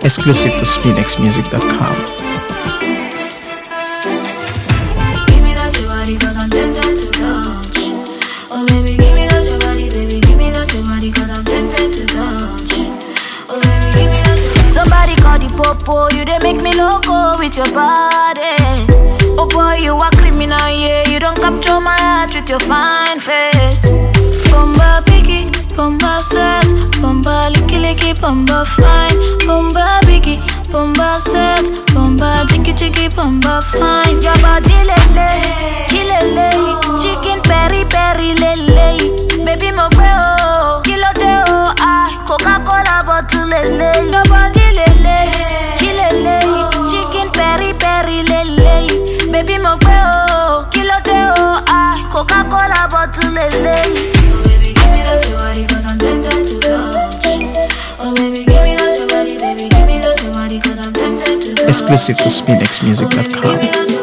Exclusive to SpinXmusic.com. Give me that your body, cause I'm tempted to touch. Oh baby, give me that your body, baby, give me that your body, cause I'm tempted to touch. Oh baby, give me that your body. Somebody call the popo, you they make me loco with your body. Oh boy, you are criminal, yeah, you don't capture my heart with your fine face. Bomba biggie, bomba set, bomba licky licky, bomba fine. Bomba biggie, bomba set, bomba chicky chicky, bomba fine. Your body lele, kilele, chicken peri peri lele. Baby mo gbeo, kilo deo, ah, Coca-Cola bottle lele. Your body lele, kilele, chicken peri peri lele. Baby mo gbeo, kilo deo, ah, Coca-Cola bottle lele. Oh baby, give me that your body, cause I'm tempted to touch. Oh baby, give me that your body, baby, give me that your body, cause I'm tempted to touch. Exclusive to SpinXmusic.com.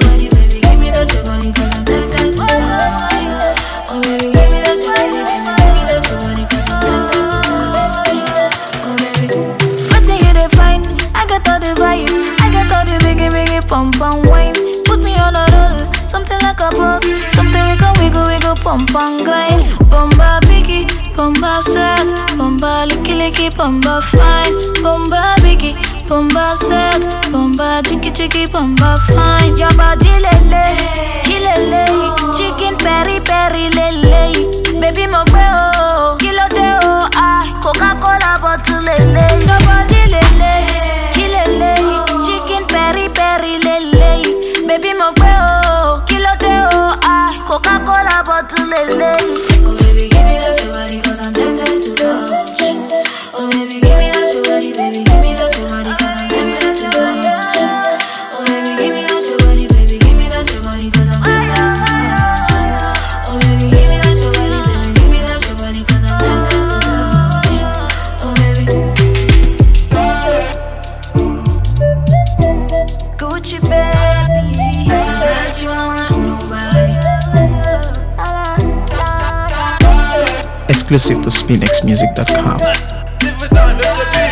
Pump and wine, put me on a roll, something like a boat, something we go wiggle, pump and grind. Bomba biggie, bomba set, bomba licky licky, bomba fine. Bomba biggie, bomba set, bomba chicky chicky, bomba fine. Your body lele, kilele, chicken peri peri lele. Baby mo gbeo, kilo deo, ah, Coca-Cola bottle lele. Your body lele, kilele, chicken peri peri lele. Baby mo gbeo, kilo deo, ah, Coca-Cola bottle lele. Oh baby, give me that your body, cause I'm tempted to touch. Oh baby, give me that your body, baby, give me that your body, cause I'm tempted to touch. Oh baby, give me that your body, baby, give me that your body, cause I'm tempted to touch. Oh baby, give me that your body, baby, give me that your body, cause I'm tempted to touch. Oh baby. Gucci baby, so that you don't want nobody. Exclusive to SpinXmusic.com.